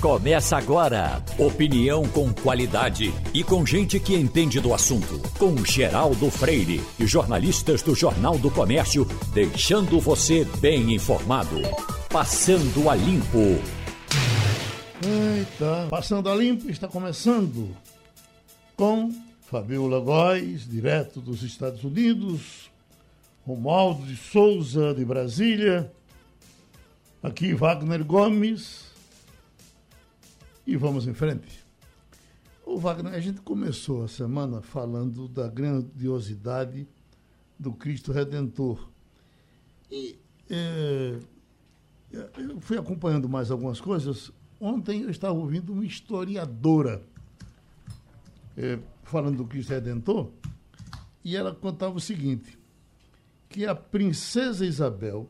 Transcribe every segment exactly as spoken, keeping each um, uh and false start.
Começa agora. Opinião com qualidade e com gente que entende do assunto. Com Geraldo Freire e jornalistas do Jornal do Comércio, deixando você bem informado. Passando a Limpo. Eita, Passando a Limpo está começando com Fabiola Góes, direto dos Estados Unidos, Romualdo de Souza, de Brasília, aqui Wagner Gomes, e vamos em frente. Ô Wagner, a gente começou a semana falando da grandiosidade do Cristo Redentor. E é, eu fui acompanhando mais algumas coisas. Ontem eu estava ouvindo uma historiadora é, falando do Cristo Redentor, e ela contava o seguinte, que a princesa Isabel,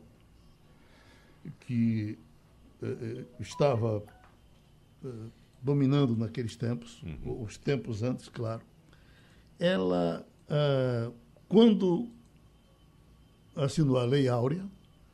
que é, estava é, dominando naqueles tempos, uhum. os tempos antes, claro, ela, é, quando assinou a Lei Áurea,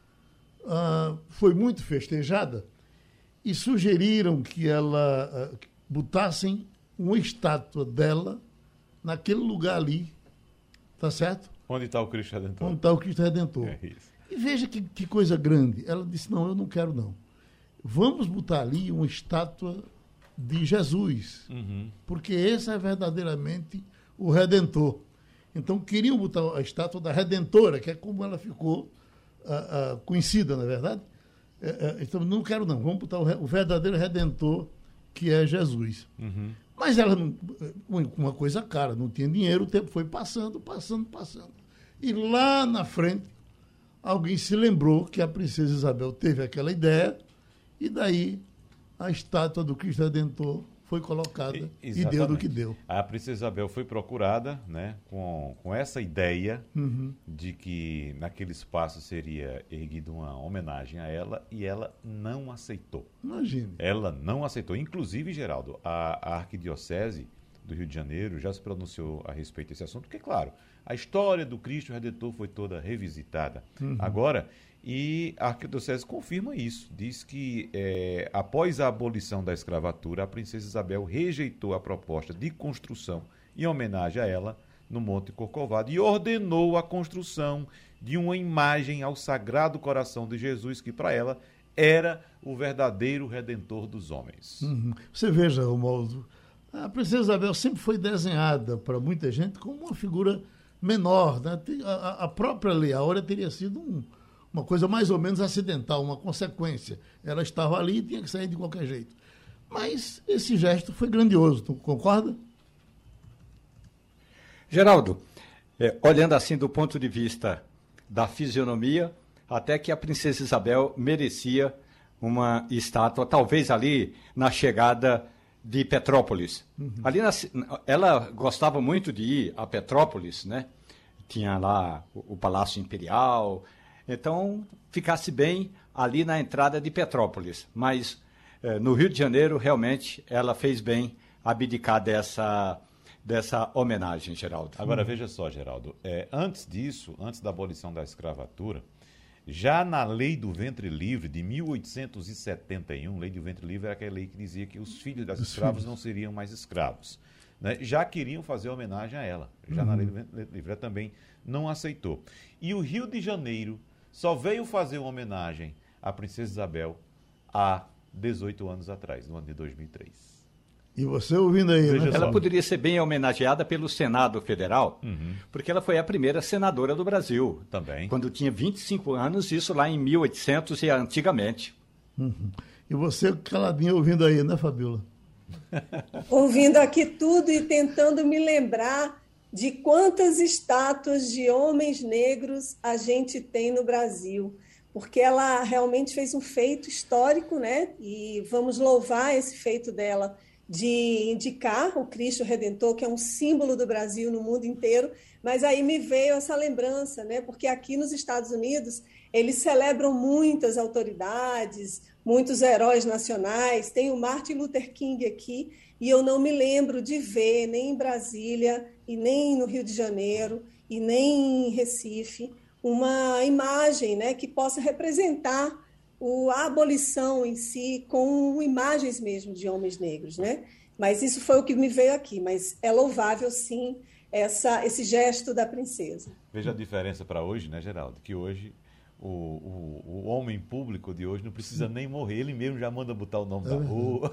é, foi muito festejada, e sugeriram que ela uh, botassem uma estátua dela naquele lugar ali, tá certo? Onde está o Cristo Redentor? Onde está o Cristo Redentor. É isso. E veja que, que coisa grande. Ela disse, não, eu não quero não. Vamos botar ali uma estátua de Jesus, uhum. porque esse é verdadeiramente o Redentor. Então queriam botar a estátua da Redentora, que é como ela ficou uh, uh, conhecida, na verdade. Então, não quero não, vamos botar o verdadeiro Redentor, que é Jesus. Uhum. Mas ela, não, uma coisa cara, não tinha dinheiro, o tempo foi passando, passando, passando. E lá na frente, alguém se lembrou que a princesa Isabel teve aquela ideia, e daí a estátua do Cristo Redentor foi colocada e, e deu do que deu. A princesa Isabel foi procurada, né, com, com essa ideia uhum. de que naquele espaço seria erguida uma homenagem a ela, e ela não aceitou. Imagine. Ela não aceitou. Inclusive, Geraldo, a, a Arquidiocese do Rio de Janeiro já se pronunciou a respeito desse assunto, porque, claro, a história do Cristo Redentor foi toda revisitada. Uhum. Agora, e a Arquidiocese confirma isso, diz que é, após a abolição da escravatura, a princesa Isabel rejeitou a proposta de construção em homenagem a ela no Monte Corcovado e ordenou a construção de uma imagem ao Sagrado Coração de Jesus, que para ela era o verdadeiro Redentor dos homens. Uhum. Você veja, Romualdo, a princesa Isabel sempre foi desenhada para muita gente como uma figura menor, né? A, a própria Lei Áurea teria sido um uma coisa mais ou menos acidental, uma consequência. Ela estava ali e tinha que sair de qualquer jeito. Mas esse gesto foi grandioso, tu concorda? Geraldo, é, olhando assim do ponto de vista da fisionomia, até que a princesa Isabel merecia uma estátua, talvez ali na chegada de Petrópolis. Uhum. Ali na, ela gostava muito de ir a Petrópolis, né? Tinha lá o, o Palácio Imperial. Então, ficasse bem ali na entrada de Petrópolis. Mas, eh, no Rio de Janeiro, realmente, ela fez bem abdicar dessa, dessa homenagem, Geraldo. Agora, veja só, Geraldo. É, antes disso, antes da abolição da escravatura, já na Lei do Ventre Livre, de mil oitocentos e setenta e um, Lei do Ventre Livre era aquela lei que dizia que os filhos das escravos não seriam mais escravos. Né? Já queriam fazer homenagem a ela. Já uhum. na Lei do Ventre Livre ela também não aceitou. E o Rio de Janeiro só veio fazer uma homenagem à princesa Isabel há dezoito anos atrás, no ano de dois mil e três. E você ouvindo aí, né? Ela poderia ser bem homenageada pelo Senado Federal, uhum. porque ela foi a primeira senadora do Brasil. Também. Quando tinha vinte e cinco anos, isso lá em mil e oitocentos e antigamente. Uhum. E você caladinho ouvindo aí, né, Fabiola? Ouvindo aqui tudo e tentando me lembrar de quantas estátuas de homens negros a gente tem no Brasil, porque ela realmente fez um feito histórico, né? E vamos louvar esse feito dela de indicar o Cristo Redentor, que é um símbolo do Brasil no mundo inteiro, mas aí me veio essa lembrança, né? Porque aqui nos Estados Unidos eles celebram muitas autoridades, muitos heróis nacionais, tem o Martin Luther King aqui, e eu não me lembro de ver, nem em Brasília, e nem no Rio de Janeiro, e nem em Recife, uma imagem, né, que possa representar o, a abolição em si com imagens mesmo de homens negros, né? Mas isso foi o que me veio aqui, mas é louvável, sim, essa, esse gesto da princesa. Veja a diferença para hoje, né, Geraldo? Que hoje o, o, o homem público de hoje não precisa nem morrer, ele mesmo já manda botar o nome da rua,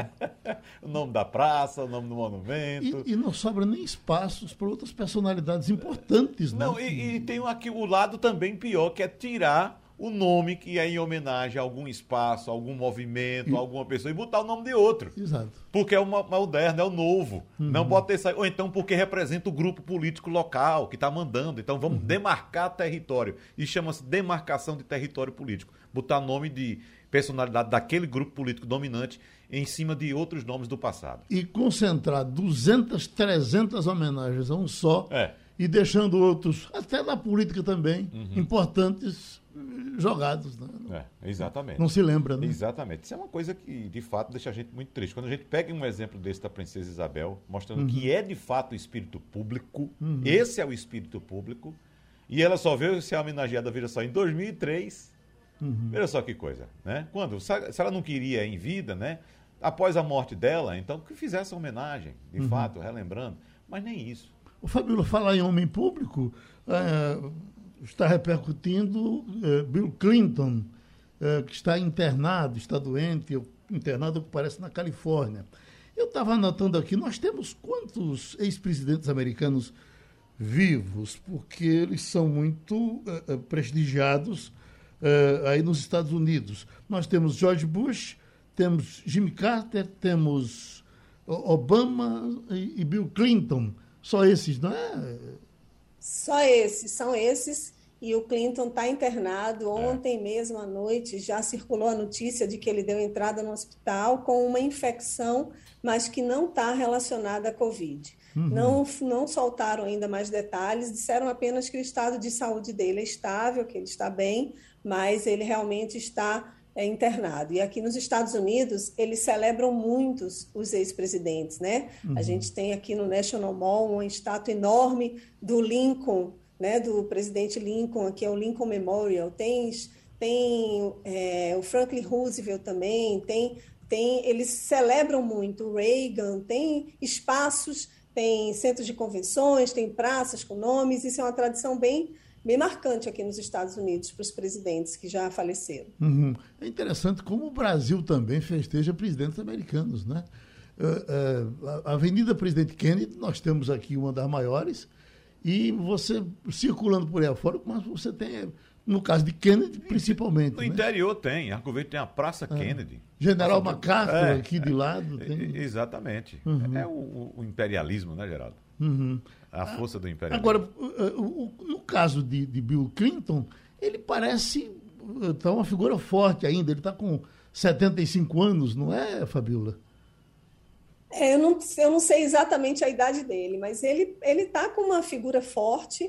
o nome da praça, o nome do monumento. E, e não sobra nem espaços para outras personalidades importantes, né? Não, e, e tem aqui o lado também pior, que é tirar o nome que é em homenagem a algum espaço, a algum movimento, e... a alguma pessoa, e botar o nome de outro. Exato. Porque é o moderno, é o novo. Uhum. Não pode ter saído. Ou então porque representa o grupo político local que está mandando. Então vamos uhum. demarcar território. E chama-se demarcação de território político. Botar nome de personalidade daquele grupo político dominante em cima de outros nomes do passado. E concentrar duzentas, trezentas homenagens a um só, é. e deixando outros, até da política também, uhum. importantes, jogados. Né? É, exatamente. Não se lembra, né? Exatamente. Isso é uma coisa que, de fato, deixa a gente muito triste. Quando a gente pega um exemplo desse da Princesa Isabel, mostrando uhum. que é, de fato, o espírito público, uhum. esse é o espírito público, e ela só veio ser homenageada, veja só, em dois mil e três. Uhum. Veja só que coisa, né? Quando, se ela não queria em vida, né? Após a morte dela, então que fizesse a homenagem, de uhum. fato, relembrando, mas nem isso. O Fabíola, falar em homem público, é, está repercutindo é, Bill Clinton, é, que está internado, está doente, internado, parece, na Califórnia. Eu estava anotando aqui, nós temos quantos ex-presidentes americanos vivos, porque eles são muito é, prestigiados é, aí nos Estados Unidos. Nós temos George Bush, temos Jimmy Carter, temos Obama e, e Bill Clinton. Só esses, não é? Só esses, são esses. E o Clinton está internado. Ontem é. mesmo à noite já circulou a notícia de que ele deu entrada no hospital com uma infecção, mas que não está relacionada à Covid. Uhum. Não, não soltaram ainda mais detalhes, disseram apenas que o estado de saúde dele é estável, que ele está bem, mas ele realmente está é, internado. E aqui nos Estados Unidos, eles celebram muitos os ex-presidentes, né? Uhum. A gente tem aqui no National Mall uma estátua enorme do Lincoln, né, do presidente Lincoln, aqui é o Lincoln Memorial, tem, tem é, o Franklin Roosevelt também, tem, tem, eles celebram muito o Reagan, tem espaços, tem centros de convenções, tem praças com nomes, isso é uma tradição bem, bem marcante aqui nos Estados Unidos para os presidentes que já faleceram. Uhum. É interessante como o Brasil também festeja presidentes americanos, né? Uh, uh, a Avenida Presidente Kennedy, nós temos aqui uma das maiores, e você, circulando por aí afora, mas você tem, no caso de Kennedy, principalmente. No né? interior tem, Arco Verde tem a Praça é. Kennedy. General Praça MacArthur, é, aqui de lado. Tem... Exatamente. Uhum. É o, o imperialismo, né, Geraldo? Uhum. A força do imperialismo. Agora, o, o, no caso de, de Bill Clinton, ele parece tá uma figura forte ainda, ele está com setenta e cinco anos, não é, Fabíola? É, eu, não, eu não sei exatamente a idade dele, mas ele está com uma figura forte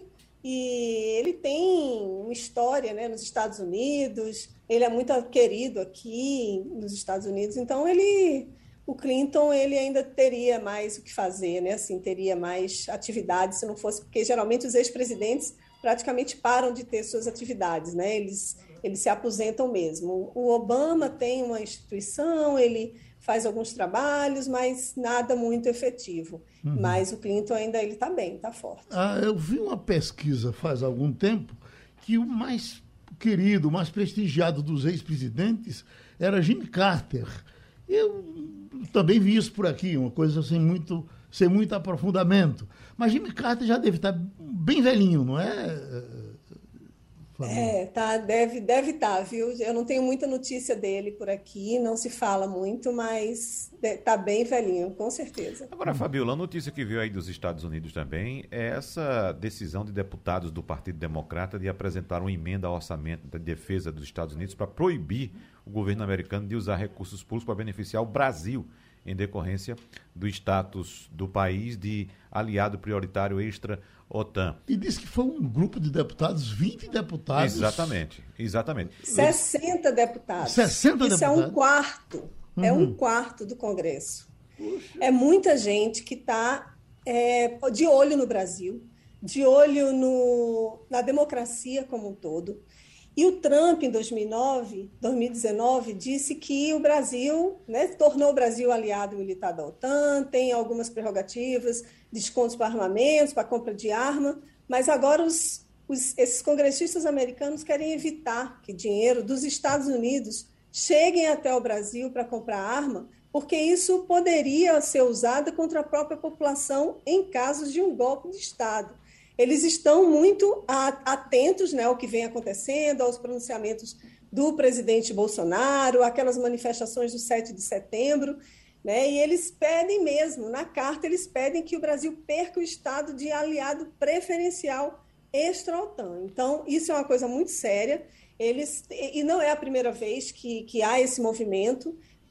e ele tem uma história, né, nos Estados Unidos, ele é muito querido aqui nos Estados Unidos, então ele, o Clinton ele ainda teria mais o que fazer, né, assim, teria mais atividades se não fosse, porque geralmente os ex-presidentes praticamente param de ter suas atividades, né, eles, eles se aposentam mesmo. O Obama tem uma instituição, ele faz alguns trabalhos, mas nada muito efetivo. Uhum. Mas o Clinton ainda ele está bem, está forte. Ah, eu vi uma pesquisa faz algum tempo que o mais querido, o mais prestigiado dos ex-presidentes era Jimmy Carter. Eu também vi isso por aqui, uma coisa sem muito, sem muito aprofundamento. Mas Jimmy Carter já deve estar bem velhinho, não é? É, tá, deve deve estar, viu? Eu não tenho muita notícia dele por aqui, não se fala muito, mas está bem velhinho, com certeza. Agora, Fabíola, a notícia que veio aí dos Estados Unidos também é essa decisão de deputados do Partido Democrata de apresentar uma emenda ao orçamento da defesa dos Estados Unidos para proibir o governo americano de usar recursos públicos para beneficiar o Brasil, em decorrência do status do país de aliado prioritário extra-OTAN. E disse que foi um grupo de deputados, vinte deputados. Exatamente, exatamente. sessenta deputados. sessenta Isso deputados. é um quarto, uhum. é um quarto do Congresso. Puxa. É muita gente que está é, de olho no Brasil, de olho no, na democracia como um todo. E o Trump, em dois mil e nove, dois mil e dezenove, disse que o Brasil, né, tornou o Brasil aliado militar da OTAN, tem algumas prerrogativas, descontos para armamentos, para compra de arma, mas agora os, os, esses congressistas americanos querem evitar que dinheiro dos Estados Unidos cheguem até o Brasil para comprar arma, porque isso poderia ser usado contra a própria população em casos de um golpe de Estado. Eles estão muito atentos, né, ao que vem acontecendo, aos pronunciamentos do presidente Bolsonaro, aquelas manifestações do sete de setembro, né, e eles pedem mesmo, na carta, eles pedem que o Brasil perca o estado de aliado preferencial extra-OTAN. Então, isso é uma coisa muito séria, eles, e não é a primeira vez que, que há esse movimento.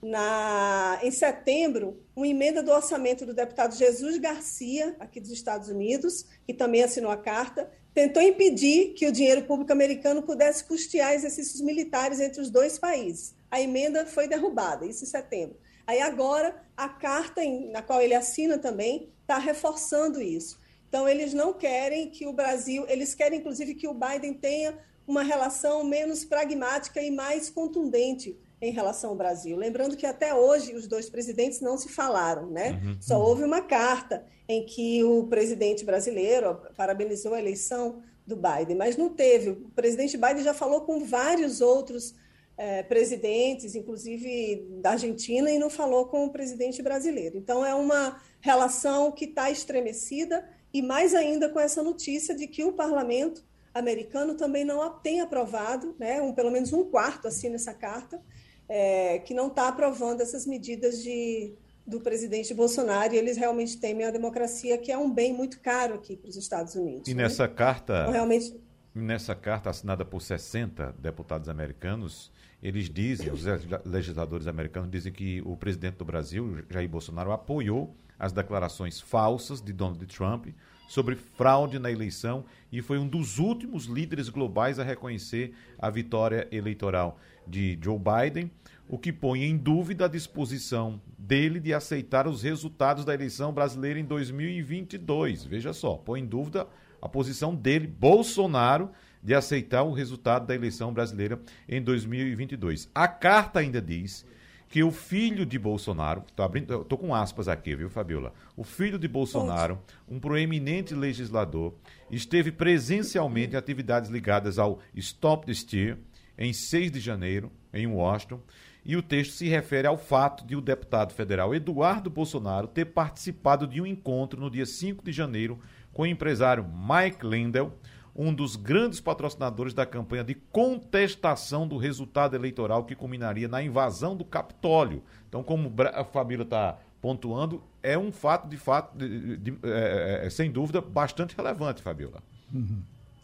Na, em setembro, uma emenda do orçamento do deputado Jesus Garcia, aqui dos Estados Unidos, que também assinou a carta, tentou impedir que o dinheiro público americano pudesse custear exercícios militares entre os dois países. A emenda foi derrubada, isso em setembro. Aí agora, a carta em, na qual ele assina também está reforçando isso. Então, eles não querem que o Brasil, eles querem, inclusive, que o Biden tenha uma relação menos pragmática e mais contundente em relação ao Brasil. Lembrando que até hoje os dois presidentes não se falaram, né? Uhum. Só houve uma carta em que o presidente brasileiro parabenizou a eleição do Biden, mas não teve. O presidente Biden já falou com vários outros eh, presidentes, inclusive da Argentina, e não falou com o presidente brasileiro. Então é uma relação que está estremecida, e mais ainda com essa notícia de que o parlamento americano também não tem aprovado, né? um, pelo menos um quarto assina essa carta, É, que não está aprovando essas medidas de, do presidente Bolsonaro, e eles realmente temem a democracia, que é um bem muito caro aqui para os Estados Unidos. E né? nessa carta, então, realmente... nessa carta assinada por sessenta deputados americanos, eles dizem, os legisladores americanos dizem que o presidente do Brasil, Jair Bolsonaro, apoiou as declarações falsas de Donald Trump sobre fraude na eleição e foi um dos últimos líderes globais a reconhecer a vitória eleitoral de Joe Biden, o que põe em dúvida a disposição dele de aceitar os resultados da eleição brasileira em dois mil e vinte e dois. Veja só, põe em dúvida a posição dele, Bolsonaro, de aceitar o resultado da eleição brasileira em dois mil e vinte e dois. A carta ainda diz que o filho de Bolsonaro, tô abrindo, tô com aspas aqui, viu, Fabiola? O filho de Bolsonaro, um proeminente legislador, esteve presencialmente em atividades ligadas ao Stop the Steal, em seis de janeiro, em Washington, e o texto se refere ao fato de o deputado federal Eduardo Bolsonaro ter participado de um encontro no dia cinco de janeiro com o empresário Mike Lindell, um dos grandes patrocinadores da campanha de contestação do resultado eleitoral que culminaria na invasão do Capitólio. Então, como a Fabíola está pontuando, é um fato, de fato, de, de, de, é, é, sem dúvida, bastante relevante, Fabíola. Uhum.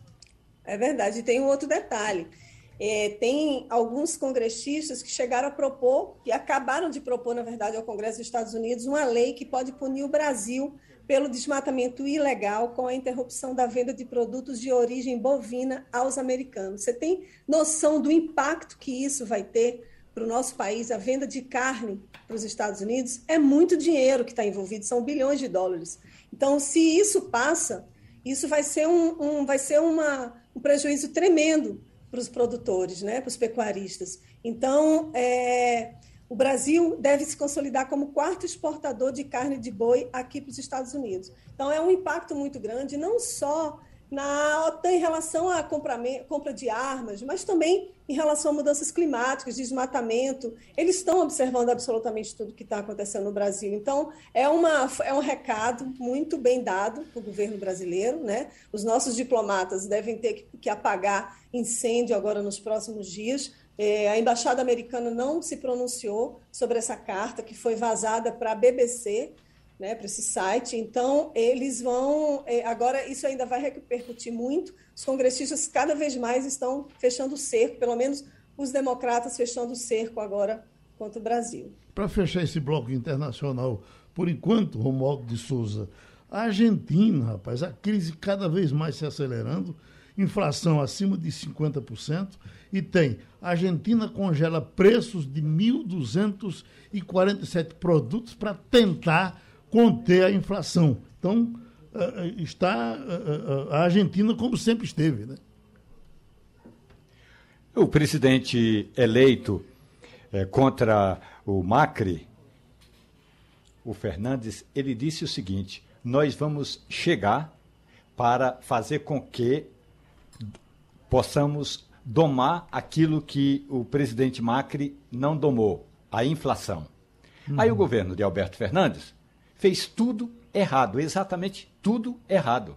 É verdade. E tem um outro detalhe. É, tem alguns congressistas que chegaram a propor, que acabaram de propor, na verdade, ao Congresso dos Estados Unidos, uma lei que pode punir o Brasil pelo desmatamento ilegal com a interrupção da venda de produtos de origem bovina aos americanos. Você tem noção do impacto que isso vai ter para o nosso país? A venda de carne para os Estados Unidos é muito dinheiro que está envolvido, são bilhões de dólares. Então, se isso passa, isso vai ser um, um, vai ser uma, um prejuízo tremendo para os produtores, né, para os pecuaristas. Então, é, o Brasil deve se consolidar como quarto exportador de carne de boi aqui para os Estados Unidos. Então, é um impacto muito grande, não só na OTAN em relação à compra, compra de armas, mas também em relação a mudanças climáticas, desmatamento. Eles estão observando absolutamente tudo que está acontecendo no Brasil. Então, é, uma, é um recado muito bem dado para o governo brasileiro, né? Os nossos diplomatas devem ter que, que apagar incêndio agora nos próximos dias. É, a Embaixada Americana não se pronunciou sobre essa carta que foi vazada para a B B C, né, para esse site. Então, eles vão... Agora, isso ainda vai repercutir muito. Os congressistas cada vez mais estão fechando o cerco, pelo menos os democratas fechando o cerco agora contra o Brasil. Para fechar esse bloco internacional, por enquanto, Romualdo de Souza, a Argentina, rapaz, a crise cada vez mais se acelerando, inflação acima de cinquenta por cento, e tem, a Argentina congela preços de mil duzentos e quarenta e sete produtos para tentar conter a inflação. Então, uh, está uh, uh, a Argentina como sempre esteve, né? O presidente eleito é, contra o Macri, o Fernandes, ele disse o seguinte: nós vamos chegar para fazer com que possamos domar aquilo que o presidente Macri não domou, a inflação. Uhum. Aí o governo de Alberto Fernandes fez tudo errado, exatamente tudo errado.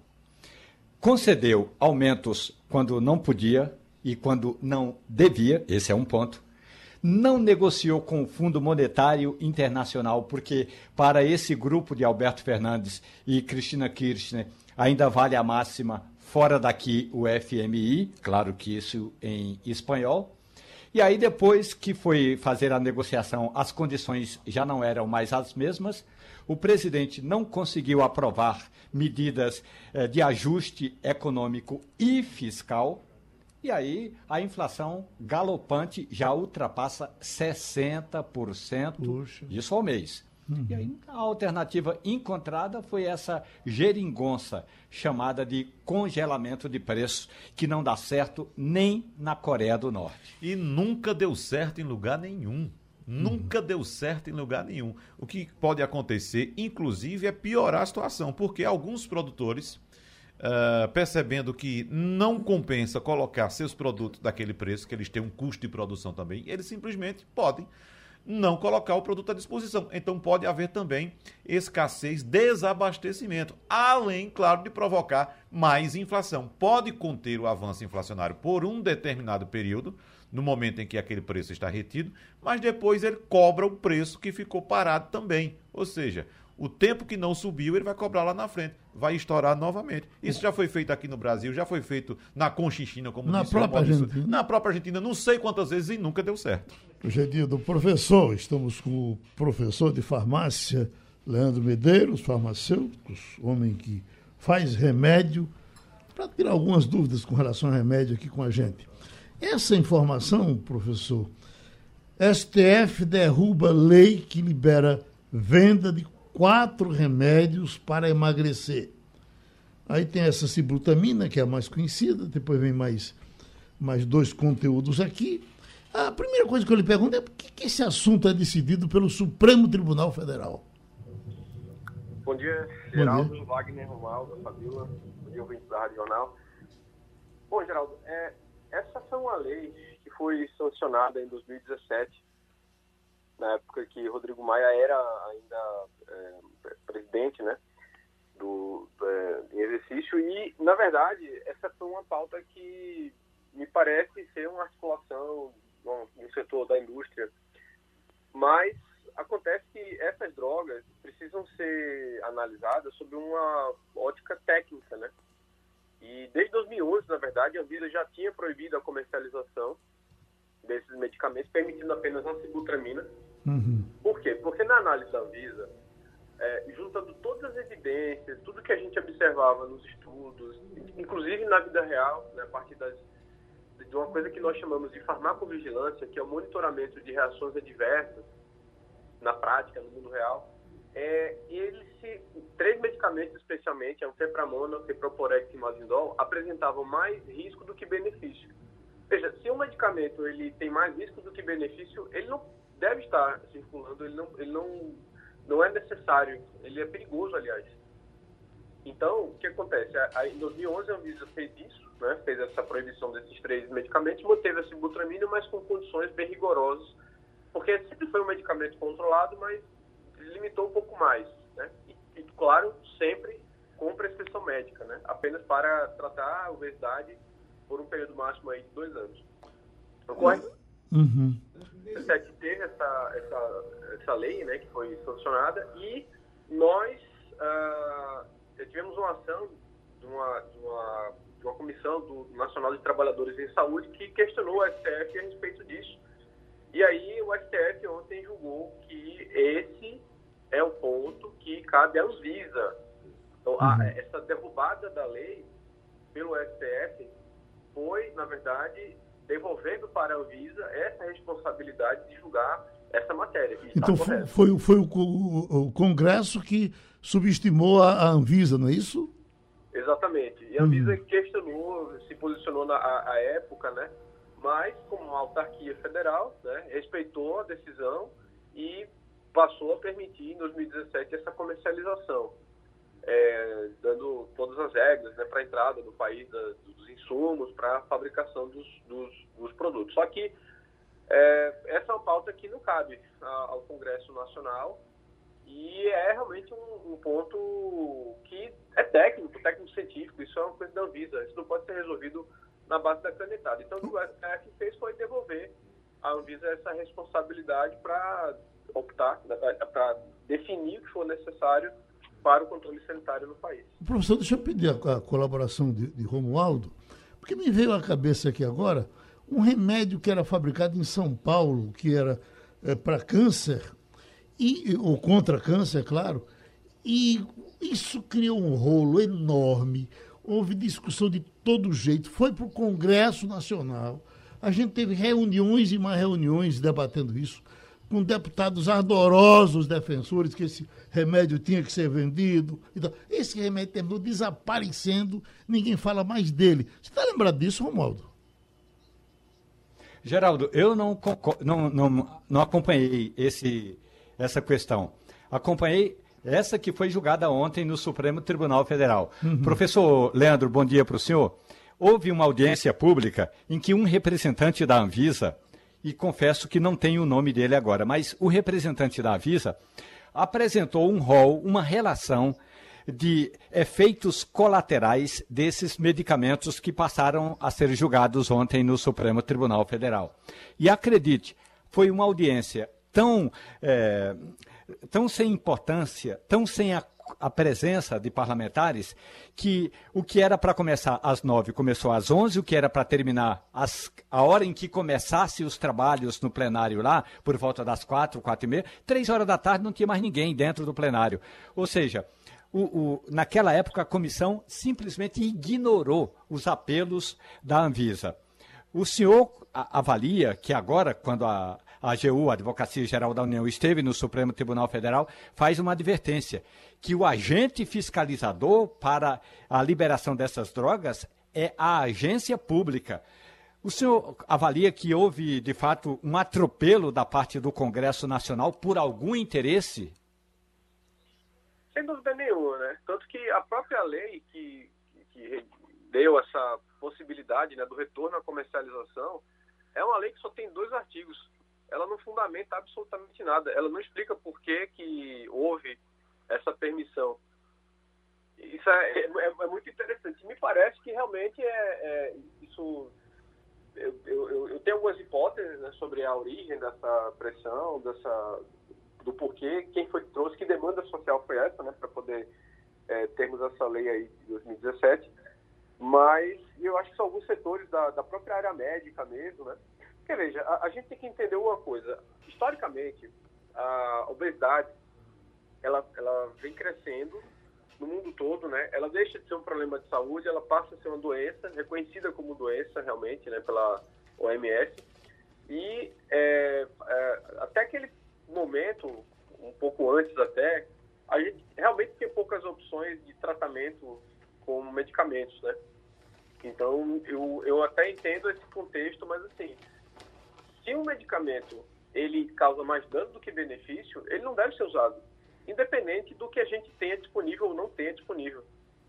Concedeu aumentos quando não podia e quando não devia, esse é um ponto. Não negociou com o Fundo Monetário Internacional, porque para esse grupo de Alberto Fernandes e Cristina Kirchner ainda vale a máxima fora daqui o F M I, claro que isso em espanhol. E aí depois que foi fazer a negociação, as condições já não eram mais as mesmas. O presidente não conseguiu aprovar medidas eh, de ajuste econômico e fiscal. E aí a inflação galopante já ultrapassa sessenta por cento, Puxa. Isso ao mês. Uhum. E aí a alternativa encontrada foi essa geringonça chamada de congelamento de preços, que não dá certo nem na Coreia do Norte. E nunca deu certo em lugar nenhum. Nunca uhum. deu certo em lugar nenhum. O que pode acontecer, inclusive, é piorar a situação, porque alguns produtores, uh, percebendo que não compensa colocar seus produtos daquele preço, que eles têm um custo de produção também, eles simplesmente podem não colocar o produto à disposição. Então pode haver também escassez, desabastecimento, além, claro, de provocar mais inflação. Pode conter o avanço inflacionário por um determinado período, no momento em que aquele preço está retido, mas depois ele cobra o preço que ficou parado também. Ou seja, o tempo que não subiu, ele vai cobrar lá na frente, vai estourar novamente. Isso já foi feito aqui no Brasil, já foi feito na Conchinchina, como na disse própria o Argentina. Na própria Argentina, não sei quantas vezes e nunca deu certo. Hoje é dia do professor, estamos com o professor de farmácia, Leandro Medeiros, farmacêutico, homem que faz remédio, para tirar algumas dúvidas com relação a remédio aqui com a gente. Essa informação, professor, S T F derruba lei que libera venda de quatro remédios para emagrecer. Aí tem essa sibutramina, que é a mais conhecida, depois vem mais, mais dois conteúdos aqui. A primeira coisa que eu lhe pergunto é por que, que esse assunto é decidido pelo Supremo Tribunal Federal? Bom dia, Geraldo, dia. Wagner, Romualdo, Fabíola, bom dia, ouvinte da Rádio Jornal. Bom, Geraldo, é, essa foi uma lei que foi sancionada em dois mil e dezessete, na época que Rodrigo Maia era ainda é, presidente, né, do, é, em exercício, e, na verdade, essa foi uma pauta que me parece ser uma articulação no, no setor da indústria, mas acontece que essas drogas precisam ser analisadas sob uma ótica técnica, né, e desde dois mil e onze, na verdade, a Anvisa já tinha proibido a comercialização desses medicamentos, permitindo apenas a sibutramina. Uhum. Por quê? Porque na análise da Anvisa, é, juntando todas as evidências, tudo que a gente observava nos estudos, inclusive na vida real, né, a partir das, de uma coisa que nós chamamos de farmacovigilância, que é o monitoramento de reações adversas na prática, no mundo real, é, eles se, três medicamentos especialmente, a anfepramona, ceproporex e mazindol, apresentavam mais risco do que benefício. Veja, se um medicamento ele tem mais risco do que benefício, ele não deve estar circulando, ele não, ele não, não é necessário, ele é perigoso, aliás. Então, o que acontece? A, em dois mil e onze, a Anvisa fez isso, né, fez essa proibição desses três medicamentos, manteve a sibutramina, mas com condições bem rigorosas, porque sempre foi um medicamento controlado, mas limitou um pouco mais, né? E, e, claro, sempre com prescrição médica, né? Apenas para tratar a obesidade por um período máximo aí de dois anos. Ocorre? Uhum. Teve essa, essa, essa lei, né, que foi sancionada, e nós uh, tivemos uma ação de uma, de, uma, de uma comissão do Nacional de Trabalhadores em Saúde que questionou o S T F a respeito disso. E aí o S T F ontem julgou que esse é o ponto que cabe à Anvisa. Então, a, essa derrubada da lei pelo S T F foi, na verdade, devolvendo para a Anvisa essa responsabilidade de julgar essa matéria. Então foi, foi, foi o, o, o Congresso que subestimou a, a Anvisa, não é isso? Exatamente. E a Anvisa uhum. questionou, se posicionou na a, a época, né? mas como uma autarquia federal, né, respeitou a decisão e passou a permitir em dois mil e dezessete essa comercialização, é, dando todas as regras, né, para a entrada no país da, dos insumos, para a fabricação dos, dos, dos produtos. Só que é, essa é uma pauta que não cabe a, ao Congresso Nacional e é realmente um, um ponto que é técnico, técnico-científico, isso é uma coisa da Anvisa, isso não pode ser resolvido na base da canetada. Então, o que o S T F fez foi devolver à Anvisa essa responsabilidade para optar, para definir o que for necessário para o controle sanitário no país. Professor, deixa eu pedir a, a colaboração de, de Romualdo, porque me veio à cabeça aqui agora um remédio que era fabricado em São Paulo, que era é, para câncer, e, ou contra câncer, claro, e isso criou um rolo enorme, houve discussão de todo jeito, foi para o Congresso Nacional, a gente teve reuniões e mais reuniões debatendo isso, com deputados ardorosos defensores que esse remédio tinha que ser vendido. Então, esse remédio terminou desaparecendo, ninguém fala mais dele. Você está lembrado disso, Romualdo? Geraldo, eu não, não, não, não acompanhei esse, essa questão. Acompanhei essa que foi julgada ontem no Supremo Tribunal Federal. Uhum. Professor Leandro, bom dia para o senhor. Houve uma audiência pública em que um representante da Anvisa, e confesso que não tenho o nome dele agora, mas o representante da Anvisa apresentou um rol, uma relação de efeitos colaterais desses medicamentos que passaram a ser julgados ontem no Supremo Tribunal Federal. E acredite, foi uma audiência tão, é, tão sem importância, tão sem a a presença de parlamentares, que o que era para começar às nove começou às onze, o que era para terminar às, a hora em que começasse os trabalhos no plenário lá, por volta das quatro, quatro e meia, três horas da tarde não tinha mais ninguém dentro do plenário. Ou seja, o, o, naquela época a comissão simplesmente ignorou os apelos da Anvisa. O senhor avalia que agora, quando a A A G U, a Advocacia Geral da União, esteve no Supremo Tribunal Federal, faz uma advertência, que o agente fiscalizador para a liberação dessas drogas é a agência pública. O senhor avalia que houve, de fato, um atropelo da parte do Congresso Nacional por algum interesse? Sem dúvida nenhuma, né? Tanto que a própria lei que, que deu essa possibilidade, né, do retorno à comercialização é uma lei que só tem dois artigos. Ela não fundamenta absolutamente nada. Ela não explica por que, que houve essa permissão. Isso é, é, é muito interessante. Me parece que realmente é, é isso. Eu, eu, eu tenho algumas hipóteses, né, sobre a origem dessa pressão, dessa, do porquê, quem foi que trouxe, que demanda social foi essa, né, para poder é, termos essa lei aí de dois mil e dezessete. Mas eu acho que são alguns setores da, da própria área médica mesmo, né? Porque, veja, a, a gente tem que entender uma coisa. Historicamente, a obesidade, ela, ela vem crescendo no mundo todo, né? Ela deixa de ser um problema de saúde, ela passa a ser uma doença, reconhecida como doença, realmente, né? Pela O M S. E é, é, até aquele momento, um pouco antes até, a gente realmente tinha poucas opções de tratamento com medicamentos, né? Então, eu, eu até entendo esse contexto, mas assim, se um medicamento ele causa mais dano do que benefício, ele não deve ser usado, independente do que a gente tenha disponível ou não tenha disponível.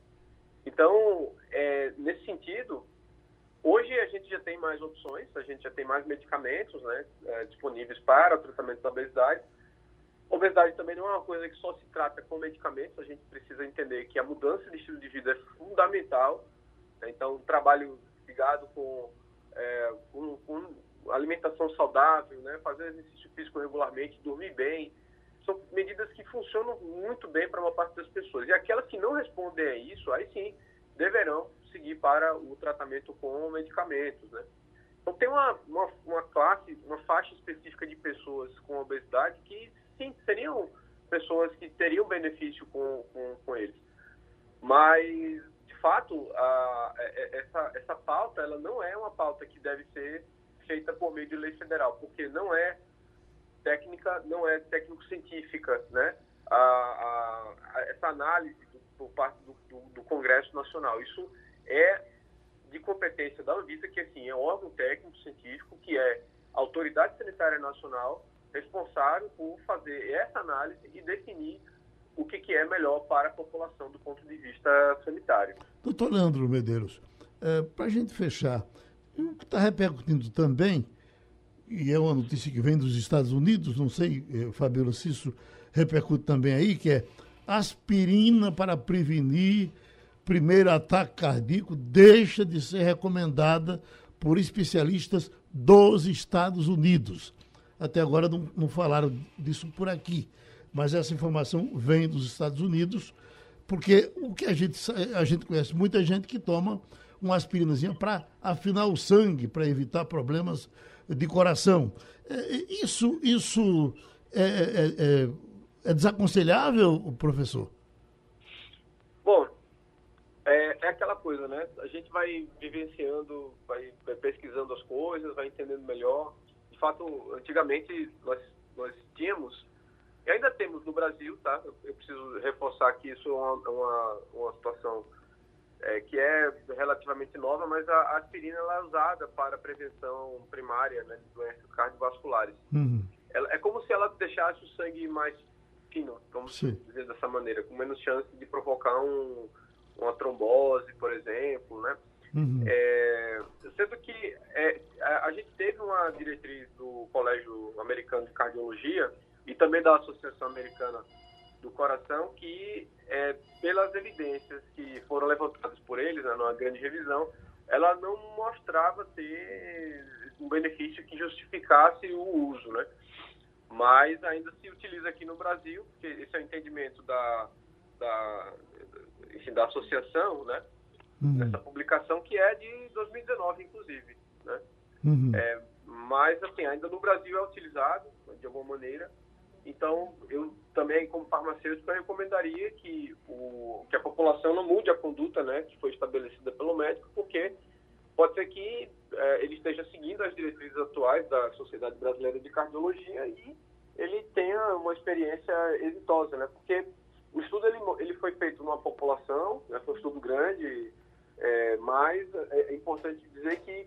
Então, é, nesse sentido, hoje a gente já tem mais opções, a gente já tem mais medicamentos, né, é, disponíveis para o tratamento da obesidade. Obesidade também não é uma coisa que só se trata com medicamentos, a gente precisa entender que a mudança de estilo de vida é fundamental, né? Então, um trabalho ligado com, é, com, com alimentação saudável, né? Fazer exercício físico regularmente, dormir bem, são medidas que funcionam muito bem para uma parte das pessoas. E aquelas que não respondem a isso, aí sim, deverão seguir para o tratamento com medicamentos, né? Então, tem uma, uma, uma classe, uma faixa específica de pessoas com obesidade que, sim, seriam pessoas que teriam benefício com, com, com eles. Mas, de fato, a, essa, essa pauta, ela não é uma pauta que deve ser feita por meio de lei federal, porque não é técnica, não é técnico-científica, né? A, a, a, essa análise do, por parte do, do, do Congresso Nacional. Isso é de competência da Anvisa, que assim, é um órgão técnico científico, que é a Autoridade Sanitária Nacional, responsável por fazer essa análise e definir o que, que é melhor para a população do ponto de vista sanitário. Doutor Leandro Medeiros, é, para a gente fechar, o que está repercutindo também, e é uma notícia que vem dos Estados Unidos, não sei, eh, Fabíola, se isso repercute também aí, que é aspirina para prevenir primeiro ataque cardíaco deixa de ser recomendada por especialistas dos Estados Unidos. Até agora não, não falaram disso por aqui, mas essa informação vem dos Estados Unidos, porque o que a gente, a gente conhece muita gente que toma uma aspirinazinha para afinar o sangue, para evitar problemas de coração. Isso, isso é, é, é, é desaconselhável, professor? Bom, é, é aquela coisa, né? A gente vai vivenciando, vai, vai pesquisando as coisas, vai entendendo melhor. De fato, antigamente nós, nós tínhamos, e ainda temos no Brasil, tá? Eu, eu preciso reforçar que isso é uma, uma, uma situação é, que é relativamente nova, mas a, a aspirina ela é usada para prevenção primária, né, de doenças cardiovasculares. Uhum. Ela, é como se ela deixasse o sangue mais fino, vamos Sim. dizer dessa maneira, com menos chance de provocar um, uma trombose, por exemplo, né? Uhum. É, sendo que é, a, a gente teve uma diretriz do Colégio Americano de Cardiologia e também da Associação Americana do Coração que, é, pelas evidências que foram levantadas por eles, né, numa grande revisão, ela não mostrava ter um benefício que justificasse o uso, né? Mas ainda se utiliza aqui no Brasil, porque esse é o entendimento da, da, enfim, da associação, né? Uhum. Nessa publicação que é de dois mil e dezenove, inclusive, né? Uhum. É, mas, assim, ainda no Brasil é utilizado, de alguma maneira. Então, eu também, como farmacêutico, eu recomendaria que, o, que a população não mude a conduta, né, que foi estabelecida pelo médico, porque pode ser que é, ele esteja seguindo as diretrizes atuais da Sociedade Brasileira de Cardiologia e ele tenha uma experiência exitosa, né? Porque o estudo ele, ele foi feito numa população, né, foi um estudo grande, é, mas é importante dizer que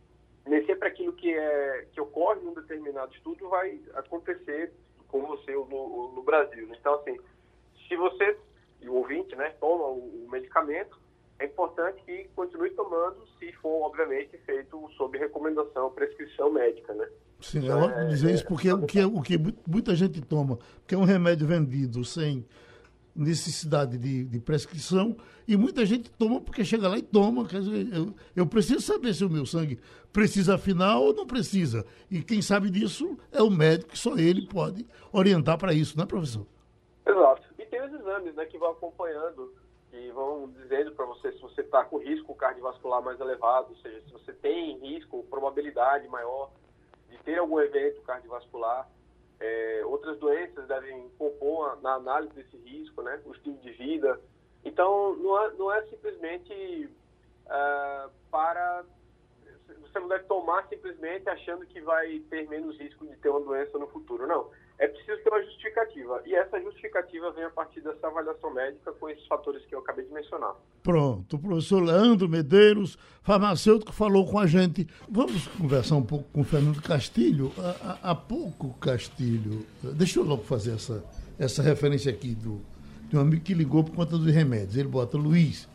nem sempre aquilo que, é, que ocorre em um determinado estudo vai acontecer com você no, no Brasil. Então, assim, se você, e o ouvinte, né, toma o, o medicamento, é importante que continue tomando, se for, obviamente, feito sob recomendação, prescrição médica, né? Sim, então, é ótimo dizer é, isso, porque é, o, que, o que muita gente toma, porque é um remédio vendido sem necessidade de, de prescrição, e muita gente toma porque chega lá e toma. Quer dizer, eu, eu preciso saber se o meu sangue precisa afinar ou não precisa. E quem sabe disso é o médico, que só ele pode orientar para isso, não é, professor? Exato. E tem os exames, né, que vão acompanhando, que vão dizendo para você se você está com risco cardiovascular mais elevado, ou seja, se você tem risco, probabilidade maior de ter algum evento cardiovascular. É, outras doenças devem compor na análise desse risco, né? O estilo de vida. Então, não é, não é simplesmente uh, para... Você não deve tomar simplesmente achando que vai ter menos risco de ter uma doença no futuro. Não. É preciso ter uma justificativa. E essa justificativa vem a partir dessa avaliação médica com esses fatores que eu acabei de mencionar. Pronto. O professor Leandro Medeiros, farmacêutico, falou com a gente. Vamos conversar um pouco com o Fernando Castilho. Há, há pouco, Castilho... Deixa eu logo fazer essa, essa referência aqui do, de um amigo que ligou por conta dos remédios. Ele bota, Luiz,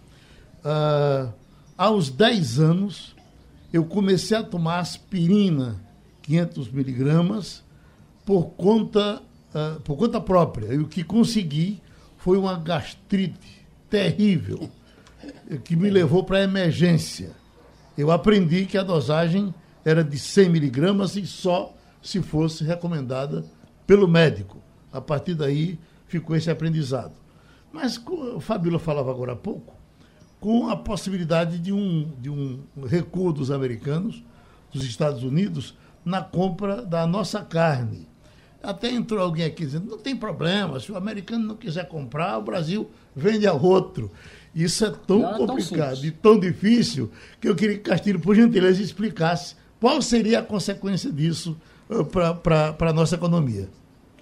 uh, aos dez anos, eu comecei a tomar aspirina, quinhentos miligramas, por conta, uh, por conta própria. E o que consegui foi uma gastrite terrível, que me levou para a emergência. Eu aprendi que a dosagem era de cem miligramas e só se fosse recomendada pelo médico. A partir daí ficou esse aprendizado. Mas, como a Fabíola falava agora há pouco, com a possibilidade de um, de um recuo dos americanos, dos Estados Unidos, na compra da nossa carne. Até entrou alguém aqui dizendo, não tem problema, se o americano não quiser comprar, o Brasil vende a outro. Isso é tão não complicado é tão e tão difícil que eu queria que Castilho, por gentileza, explicasse qual seria a consequência disso uh, para a nossa economia.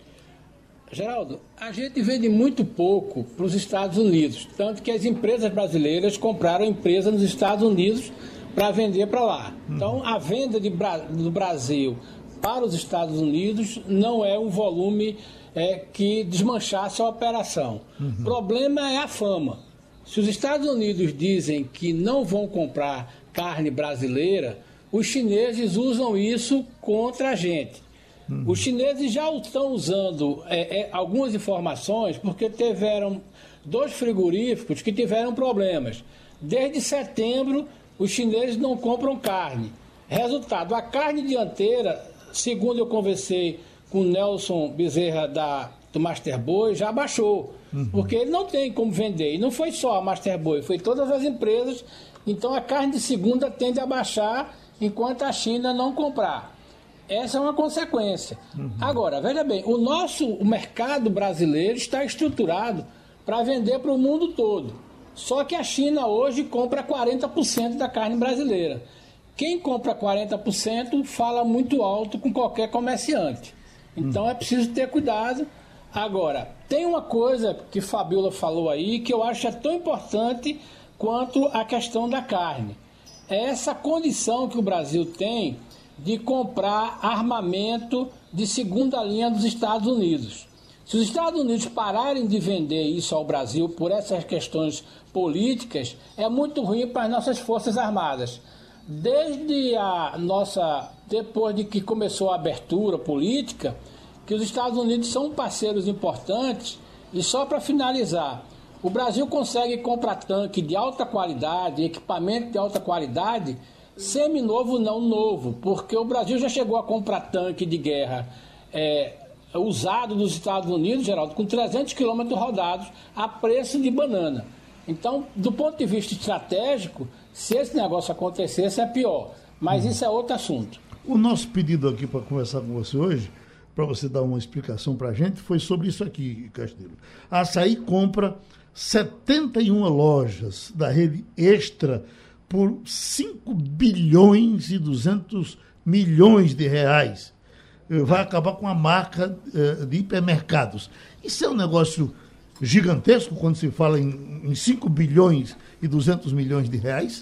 Geraldo, a gente vende muito pouco para os Estados Unidos, tanto que as empresas brasileiras compraram empresa nos Estados Unidos para vender para lá. Então, a venda de, do Brasil para os Estados Unidos não é um volume é, que desmanchasse a operação. O uhum. problema é a fama. Se os Estados Unidos dizem que não vão comprar carne brasileira, os chineses usam isso contra a gente. Uhum. Os chineses já estão usando é, é, algumas informações porque tiveram dois frigoríficos que tiveram problemas. Desde setembro, os chineses não compram carne. Resultado, a carne dianteira, segundo eu conversei com o Nelson Bezerra da, do Master Boi, já baixou. Uhum. Porque ele não tem como vender. E não foi só a Master Boi, foi todas as empresas. Então a carne de segunda tende a baixar enquanto a China não comprar. Essa é uma consequência. Uhum. Agora, veja bem, o nosso o mercado brasileiro está estruturado para vender para o mundo todo. Só que a China hoje compra quarenta por cento da carne brasileira. Quem compra quarenta por cento fala muito alto com qualquer comerciante. Então uhum. é preciso ter cuidado. Agora, tem uma coisa que Fabíola falou aí que eu acho é tão importante quanto a questão da carne. É essa condição que o Brasil tem de comprar armamento de segunda linha dos Estados Unidos. Se os Estados Unidos pararem de vender isso ao Brasil por essas questões políticas, é muito ruim para as nossas Forças Armadas. Desde a nossa, depois de que começou a abertura política, que os Estados Unidos são parceiros importantes, e só para finalizar, o Brasil consegue comprar tanque de alta qualidade, equipamento de alta qualidade, seminovo não novo, porque o Brasil já chegou a comprar tanque de guerra é, usado dos Estados Unidos, Geraldo, com trezentos quilômetros rodados a preço de banana. Então, do ponto de vista estratégico, se esse negócio acontecesse é pior, mas uhum. isso é outro assunto. O nosso pedido aqui para conversar com você hoje, para você dar uma explicação para a gente, foi sobre isso aqui, Castilho. A Açaí compra setenta e uma lojas da rede Extra por cinco bilhões e duzentos milhões de reais. Vai acabar com a marca uh, de hipermercados. Isso é um negócio gigantesco quando se fala em, em cinco bilhões e duzentos milhões de reais?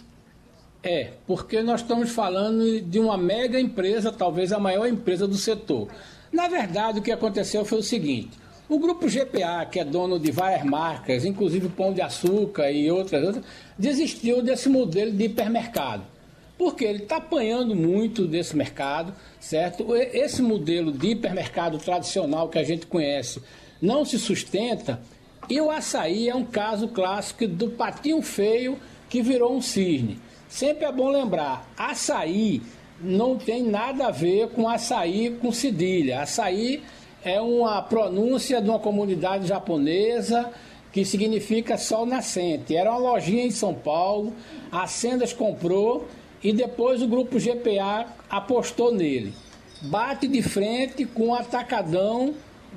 É, porque nós estamos falando de uma mega empresa, talvez a maior empresa do setor. Na verdade, o que aconteceu foi o seguinte: o Grupo G P A, que é dono de várias marcas, inclusive Pão de Açúcar e outras, outras desistiu desse modelo de hipermercado. Porque ele está apanhando muito desse mercado, certo? Esse modelo de hipermercado tradicional que a gente conhece não se sustenta, e o açaí é um caso clássico do patinho feio que virou um cisne. Sempre é bom lembrar, açaí não tem nada a ver com açaí com cedilha. Açaí é uma pronúncia de uma comunidade japonesa que significa sol nascente. Era uma lojinha em São Paulo, a Sendas comprou e depois o Grupo G P A apostou nele. Bate de frente com o atacadão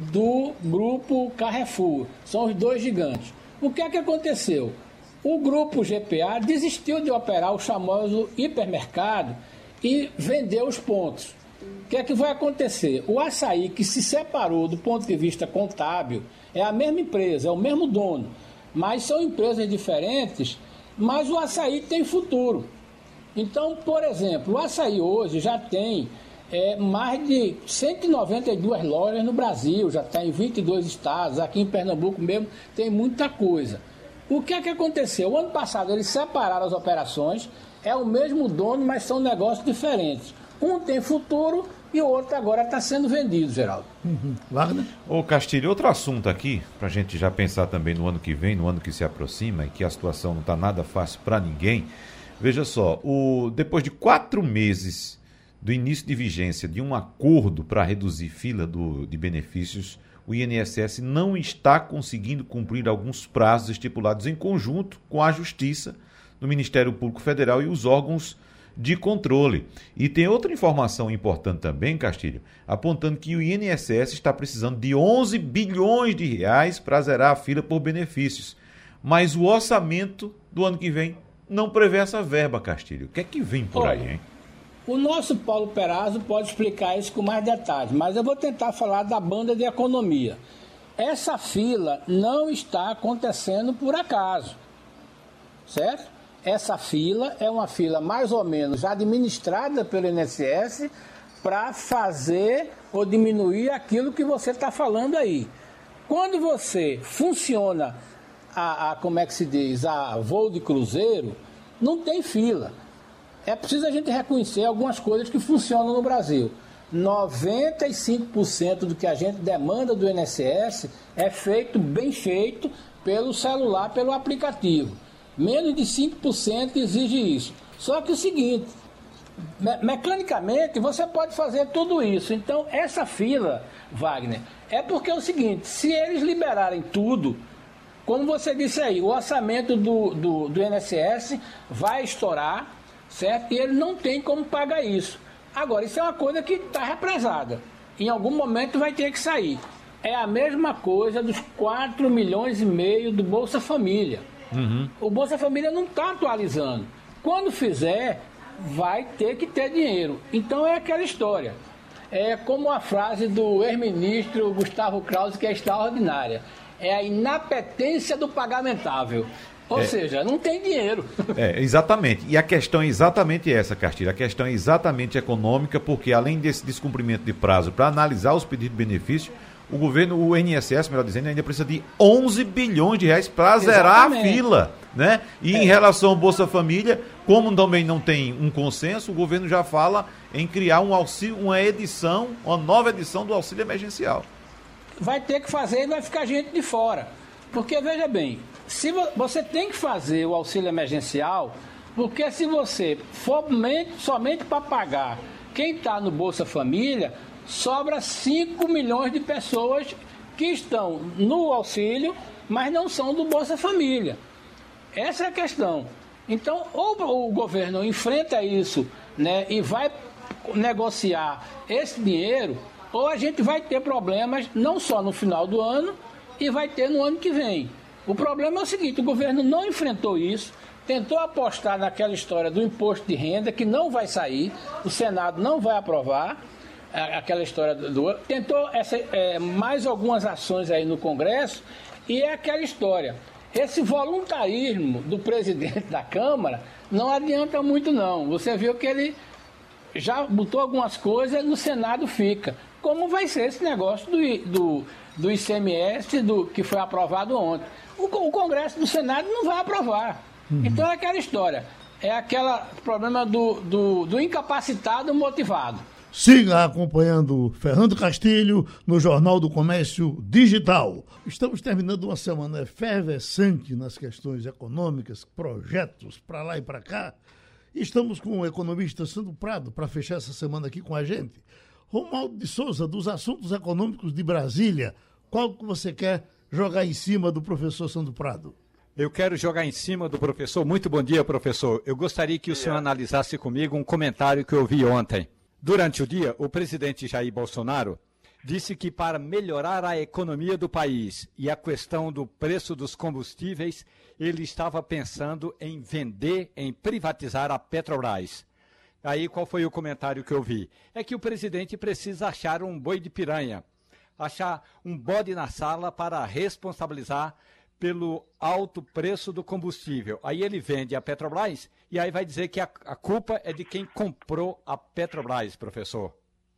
do Grupo Carrefour. São os dois gigantes. O que é que aconteceu? O Grupo G P A desistiu de operar o famoso hipermercado e vendeu os pontos. O que é que vai acontecer? O açaí, que se separou do ponto de vista contábil, é a mesma empresa, é o mesmo dono, mas são empresas diferentes, mas o açaí tem futuro. Então, por exemplo, o açaí hoje já tem é, mais de cento e noventa e duas lojas no Brasil, já está em vinte e dois estados, aqui em Pernambuco mesmo tem muita coisa. O que é que aconteceu? O ano passado eles separaram as operações, é o mesmo dono, mas são negócios diferentes. Um tem futuro e o outro agora está sendo vendido, Geraldo. Uhum. Wagner? Ô Castilho, outro assunto aqui, para a gente já pensar também no ano que vem, no ano que se aproxima, e que a situação não está nada fácil para ninguém. Veja só, o, depois de quatro meses do início de vigência de um acordo para reduzir fila do, de benefícios, o I N S S não está conseguindo cumprir alguns prazos estipulados em conjunto com a Justiça, do Ministério Público Federal e os órgãos de controle. E tem outra informação importante também, Castilho, apontando que o I N S S está precisando de onze bilhões de reais para zerar a fila por benefícios. Mas o orçamento do ano que vem não prevê essa verba, Castilho. O que é que vem por Olha, aí, hein? O nosso Paulo Perazzo pode explicar isso com mais detalhes, mas eu vou tentar falar da banda de economia. Essa fila não está acontecendo por acaso, certo? Essa fila é uma fila mais ou menos administrada pelo I N S S para fazer ou diminuir aquilo que você está falando aí. Quando você funciona, a, a, como é que se diz, a voo de cruzeiro, não tem fila. É preciso a gente reconhecer algumas coisas que funcionam no Brasil. noventa e cinco por cento do que a gente demanda do I N S S é feito, bem feito, pelo celular, pelo aplicativo. Menos de cinco por cento exige isso. Só que o seguinte, me- mecanicamente você pode fazer tudo isso. Então, essa fila, Wagner, é porque é o seguinte, se eles liberarem tudo, como você disse aí, o orçamento do, do, do I N S S vai estourar, certo? E ele não tem como pagar isso. Agora, isso é uma coisa que está represada. Em algum momento vai ter que sair. É a mesma coisa dos quatro milhões e meio do Bolsa Família. Uhum. O Bolsa Família não está atualizando. Quando fizer, vai ter que ter dinheiro. Então é aquela história. É como a frase do ex-ministro Gustavo Krause, que é extraordinária. É a inapetência do pagamentável. Ou é. seja, não tem dinheiro. É, exatamente. E a questão é exatamente essa, Castilho. A questão é exatamente econômica, porque além desse descumprimento de prazo para analisar os pedidos de benefício, o governo, o I N S S, melhor dizendo, ainda precisa de onze bilhões de reais para zerar a fila, né? E é. em relação ao Bolsa Família, como também não tem um consenso, o governo já fala em criar um auxílio, uma edição, uma nova edição do auxílio emergencial. Vai ter que fazer e vai ficar gente de fora. Porque, veja bem, se vo- você tem que fazer o auxílio emergencial, porque se você for somente para pagar quem está no Bolsa Família, sobra cinco milhões de pessoas que estão no auxílio, mas não são do Bolsa Família. Essa é a questão. Então, ou o governo enfrenta isso, né, e vai negociar esse dinheiro, ou a gente vai ter problemas não só no final do ano, e vai ter no ano que vem. O problema é o seguinte, o governo não enfrentou isso, tentou apostar naquela história do imposto de renda, que não vai sair, o Senado não vai aprovar, aquela história do... Tentou essa, é, mais algumas ações aí no Congresso, e é aquela história. Esse voluntarismo do presidente da Câmara não adianta muito não. Você viu que ele já botou algumas coisas, no Senado fica. Como vai ser esse negócio do, do, do I C M S do, que foi aprovado ontem? O, o Congresso do Senado não vai aprovar. Uhum. Então é aquela história. É aquele problema do, do, do incapacitado motivado. Siga acompanhando Fernando Castilho no Jornal do Comércio Digital. Estamos terminando uma semana efervescente nas questões econômicas, projetos para lá e para cá. Estamos com o economista Sandro Prado para fechar essa semana aqui com a gente. Romualdo de Souza, dos assuntos econômicos de Brasília, qual que você quer jogar em cima do professor Sandro Prado? Eu quero jogar em cima do professor. Muito bom dia, professor. Eu gostaria que o senhor analisasse comigo um comentário que eu vi ontem. Durante o dia, o presidente Jair Bolsonaro disse que para melhorar a economia do país e a questão do preço dos combustíveis, ele estava pensando em vender, em privatizar a Petrobras. Aí qual foi o comentário que eu vi? É que o presidente precisa achar um boi de piranha, achar um bode na sala para responsabilizar pelo alto preço do combustível. Aí ele vende a Petrobras e aí vai dizer que a, a culpa é de quem comprou a Petrobras, professor.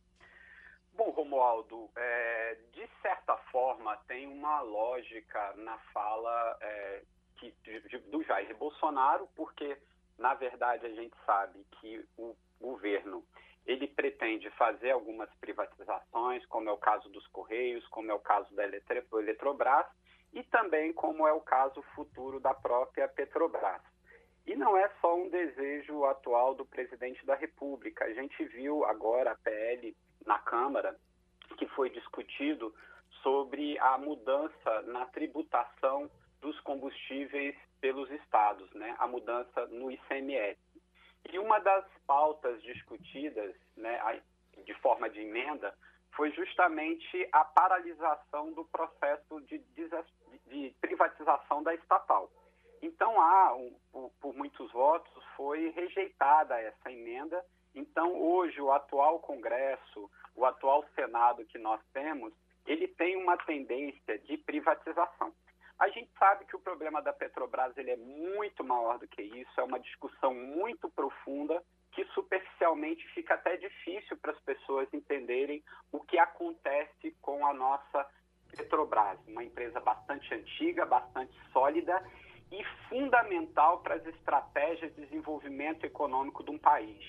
Bom, Romualdo, é, de certa forma tem uma lógica na fala é, que, de, do Jair Bolsonaro, porque, na verdade, a gente sabe que o governo ele pretende fazer algumas privatizações, como é o caso dos Correios, como é o caso da Eletro, Eletrobras, e também como é o caso futuro da própria Petrobras. E não é só um desejo atual do presidente da República. A gente viu agora a P L na Câmara, que foi discutido sobre a mudança na tributação dos combustíveis pelos estados, né? A mudança no I C M S. E uma das pautas discutidas, né, de forma de emenda, foi justamente a paralisação do processo de, de privatização da estatal. Então, há, um, por, por muitos votos, foi rejeitada essa emenda. Então, hoje, o atual Congresso, o atual Senado que nós temos, ele tem uma tendência de privatização. A gente sabe que o problema da Petrobras ele é muito maior do que isso, é uma discussão muito profunda, que superficialmente fica até difícil para as pessoas entenderem o que acontece com a nossa Petrobras, uma empresa bastante antiga, bastante sólida e fundamental para as estratégias de desenvolvimento econômico de um país.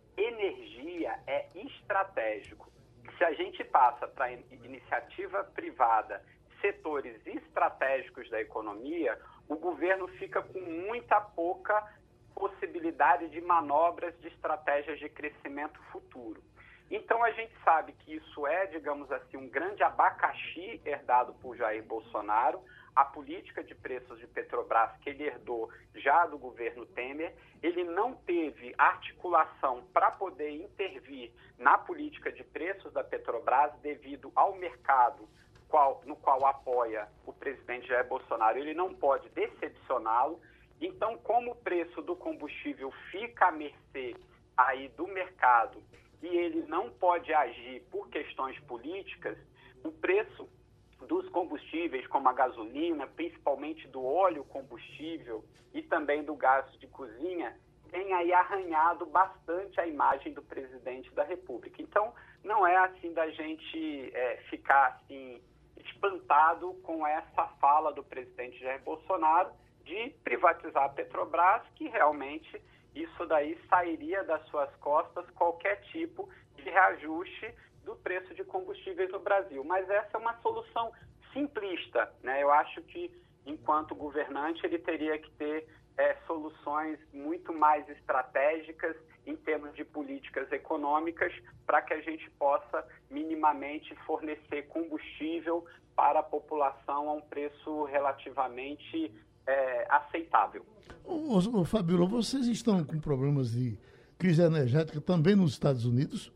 Energia é estratégico. Se a gente passa para a iniciativa privada, setores estratégicos da economia, o governo fica com muita pouca possibilidade de manobras de estratégias de crescimento futuro. Então, a gente sabe que isso é, digamos assim, um grande abacaxi herdado por Jair Bolsonaro, a política de preços de Petrobras que ele herdou já do governo Temer. Ele não teve articulação para poder intervir na política de preços da Petrobras devido ao mercado qual, no qual apoia o presidente Jair Bolsonaro. Ele não pode decepcioná-lo. Então, como o preço do combustível fica à mercê aí do mercado e ele não pode agir por questões políticas, o preço dos combustíveis, como a gasolina, principalmente do óleo combustível e também do gás de cozinha, tem aí arranhado bastante a imagem do presidente da República. Então, não é assim da gente é, ficar assim espantado com essa fala do presidente Jair Bolsonaro de privatizar a Petrobras, que realmente isso daí sairia das suas costas qualquer tipo de reajuste do preço de combustíveis no Brasil. Mas essa é uma solução simplista, né? Eu acho que, enquanto governante, ele teria que ter é, soluções muito mais estratégicas em termos de políticas econômicas para que a gente possa minimamente fornecer combustível para a população a um preço relativamente é, aceitável. Ô, ô, Fabíola, vocês estão com problemas de crise energética também nos Estados Unidos?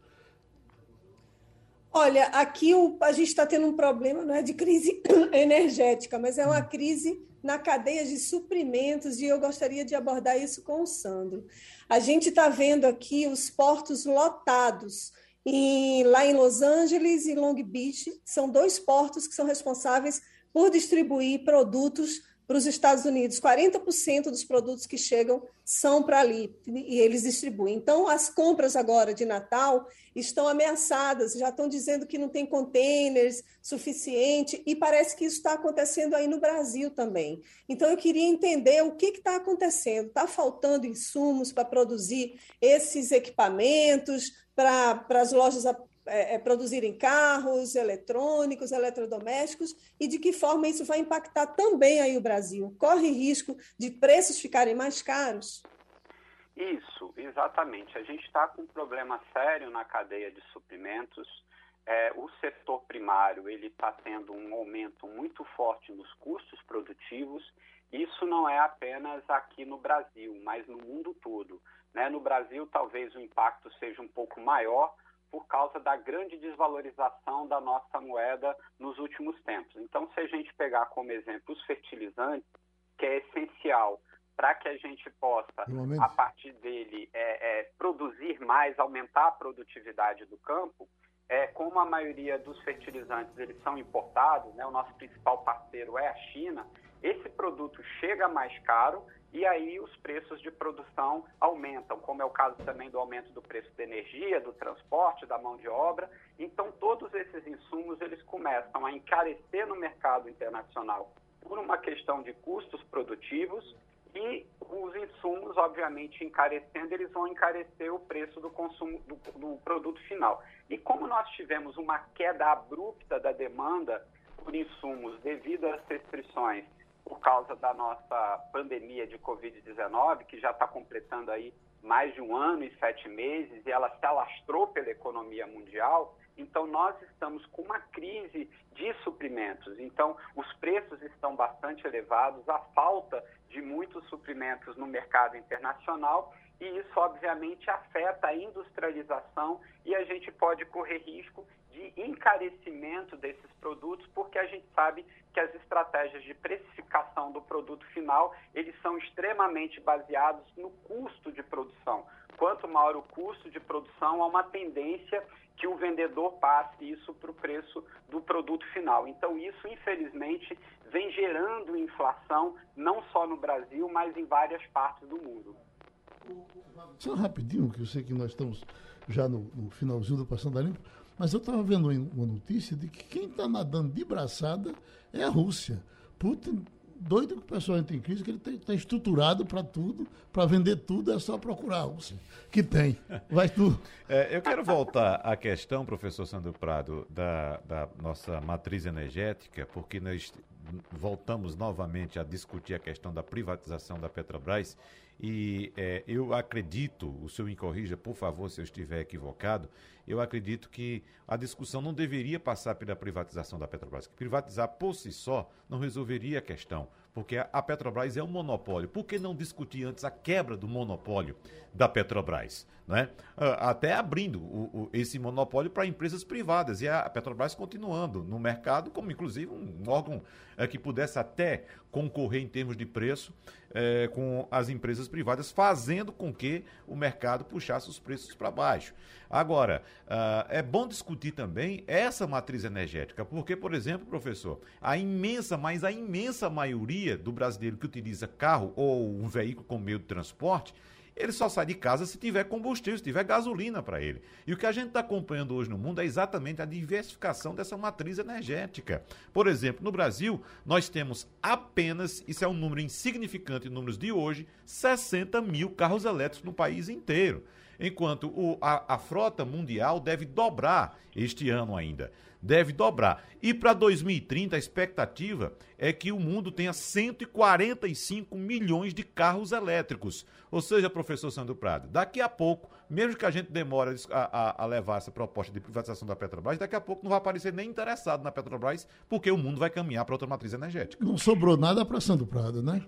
Olha, aqui o, a gente está tendo um problema, não é de crise energética, mas é uma crise na cadeia de suprimentos e eu gostaria de abordar isso com o Sandro. A gente está vendo aqui os portos lotados em, lá em Los Angeles e Long Beach. São dois portos que são responsáveis por distribuir produtos para os Estados Unidos. quarenta por cento dos produtos que chegam são para ali e eles distribuem. Então, as compras agora de Natal estão ameaçadas, já estão dizendo que não tem containers suficiente e parece que isso está acontecendo aí no Brasil também. Então, eu queria entender o que está acontecendo. Está faltando insumos para produzir esses equipamentos, para, para as lojas É, é, produzirem carros, eletrônicos, eletrodomésticos, e de que forma isso vai impactar também aí o Brasil? Corre risco de preços ficarem mais caros? Isso, exatamente. A gente está com um problema sério na cadeia de suprimentos. É, o setor primário ele está tendo um aumento muito forte nos custos produtivos. Isso não é apenas aqui no Brasil, mas no mundo todo, né? No Brasil, talvez o impacto seja um pouco maior, por causa da grande desvalorização da nossa moeda nos últimos tempos. Então, se a gente pegar como exemplo os fertilizantes, que é essencial para que a gente possa, a partir dele, é, é, produzir mais, aumentar a produtividade do campo, é, como a maioria dos fertilizantes eles são importados, né, o nosso principal parceiro é a China, esse produto chega mais caro e aí os preços de produção aumentam, como é o caso também do aumento do preço da energia, do transporte, da mão de obra. Então, todos esses insumos eles começam a encarecer no mercado internacional por uma questão de custos produtivos e os insumos, obviamente, encarecendo, eles vão encarecer o preço do consumo do, do produto final. E como nós tivemos uma queda abrupta da demanda por insumos devido às restrições por causa da nossa pandemia de covid dezenove, que já está completando aí mais de um ano e sete meses, e ela se alastrou pela economia mundial, então nós estamos com uma crise de suprimentos. Então, os preços estão bastante elevados, a falta de muitos suprimentos no mercado internacional, e isso, obviamente, afeta a industrialização e a gente pode correr risco de encarecimento desses produtos, porque a gente sabe que as estratégias de precificação do produto final, eles são extremamente baseados no custo de produção. Quanto maior o custo de produção, há uma tendência que o vendedor passe isso para o preço do produto final. Então, isso, infelizmente, vem gerando inflação, não só no Brasil, mas em várias partes do mundo. Só rapidinho, que eu sei que nós estamos já no, no finalzinho do Passando a Limpo, mas eu estava vendo uma notícia de que quem está nadando de braçada é a Rússia. Putin, doido que o pessoal entra em crise, que ele está estruturado para tudo, para vender tudo, é só procurar a Rússia, que tem. Vai tudo. É, eu quero voltar à questão, professor Sandro Prado, da, da nossa matriz energética, porque nós voltamos novamente a discutir a questão da privatização da Petrobras. E é, eu acredito, o senhor me corrija, por favor, se eu estiver equivocado, eu acredito que a discussão não deveria passar pela privatização da Petrobras. Que privatizar por si só não resolveria a questão, porque a Petrobras é um monopólio. Por que não discutir antes a quebra do monopólio da Petrobras? Né? Até abrindo o, o, esse monopólio para empresas privadas e a Petrobras continuando no mercado como, inclusive, um órgão é, que pudesse até concorrer em termos de preço é, com as empresas privadas, fazendo com que o mercado puxasse os preços para baixo. Agora, uh, é bom discutir também essa matriz energética, porque, por exemplo, professor, a imensa, mas a imensa maioria do brasileiro que utiliza carro ou um veículo como meio de transporte, ele só sai de casa se tiver combustível, se tiver gasolina para ele. E o que a gente está acompanhando hoje no mundo é exatamente a diversificação dessa matriz energética. Por exemplo, no Brasil, nós temos apenas, isso é um número insignificante em números de hoje, sessenta mil carros elétricos no país inteiro. Enquanto o, a, a frota mundial deve dobrar este ano ainda. Deve dobrar. E para dois mil e trinta, a expectativa é que o mundo tenha cento e quarenta e cinco milhões de carros elétricos. Ou seja, professor Sandro Prado, daqui a pouco, mesmo que a gente demore a, a, a levar essa proposta de privatização da Petrobras, daqui a pouco não vai aparecer nem interessado na Petrobras, porque o mundo vai caminhar para outra matriz energética. Não sobrou nada para Sandro Prado, né?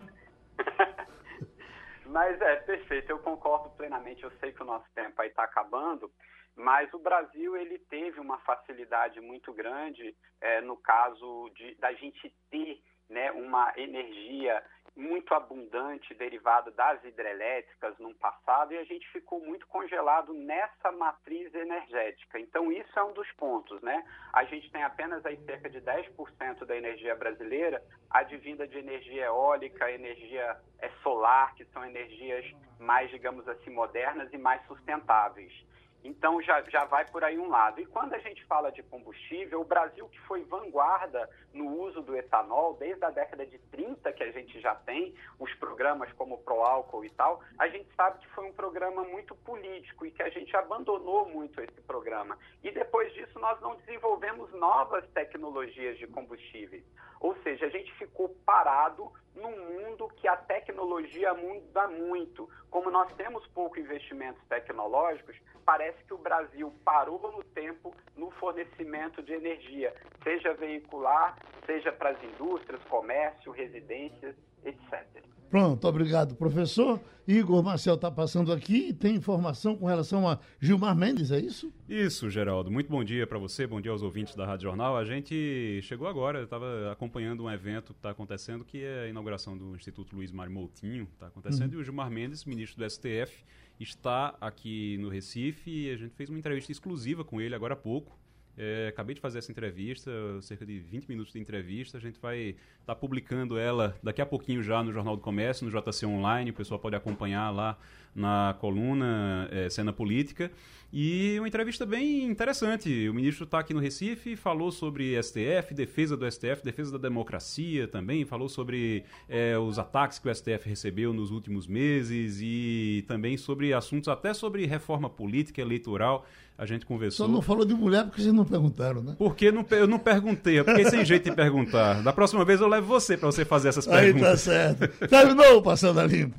Mas é, perfeito, eu concordo plenamente, eu sei que o nosso tempo aí está acabando, mas o Brasil ele teve uma facilidade muito grande é, no caso de, da gente ter, né, uma energia muito abundante derivada das hidrelétricas no passado, e a gente ficou muito congelado nessa matriz energética. Então, isso é um dos pontos, né? A gente tem apenas aí cerca de dez por cento da energia brasileira advinda de energia eólica, energia é, solar, que são energias mais, digamos assim, modernas e mais sustentáveis. Então, já, já vai por aí um lado. E quando a gente fala de combustível, o Brasil, que foi vanguarda no uso do etanol, desde a década de trinta que a gente já tem, os programas como o Proálcool e tal, a gente sabe que foi um programa muito político e que a gente abandonou muito esse programa. E depois disso, nós não desenvolvemos novas tecnologias de combustíveis. Ou seja, a gente ficou parado num mundo que a tecnologia muda muito. Como nós temos pouco investimentos tecnológicos, parece que o Brasil parou no tempo no fornecimento de energia, seja veicular, seja para as indústrias, comércio, residências, etcétera. Pronto, obrigado, professor. Igor Marcel está passando aqui e tem informação com relação a Gilmar Mendes, é isso? Isso, Geraldo. Muito bom dia para você, bom dia aos ouvintes da Rádio Jornal. A gente chegou agora, estava acompanhando um evento que está acontecendo, que é a inauguração do Instituto Luiz Mário Moutinho, está acontecendo, uhum. E o Gilmar Mendes, ministro do S T F, está aqui no Recife e a gente fez uma entrevista exclusiva com ele agora há pouco. É, acabei de fazer essa entrevista, cerca de vinte minutos de entrevista. A gente vai estar tá publicando ela daqui a pouquinho já no Jornal do Comércio, no J C Online. O pessoal pode acompanhar lá na coluna é, Cena Política. E uma entrevista bem interessante. O ministro está aqui no Recife, falou sobre S T F, defesa do S T F, defesa da democracia também. Falou sobre é, os ataques que o S T F recebeu nos últimos meses e também sobre assuntos, até sobre reforma política, eleitoral. A gente conversou. Só não falou de mulher porque vocês não perguntaram, né? Porque não, eu não perguntei, eu fiquei sem jeito de perguntar. Da próxima vez eu levo você para você fazer essas perguntas. Aí tá certo. Terminou o Passando a Limpo.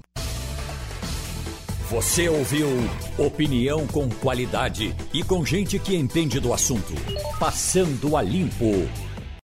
Você ouviu opinião com qualidade e com gente que entende do assunto. Passando a Limpo.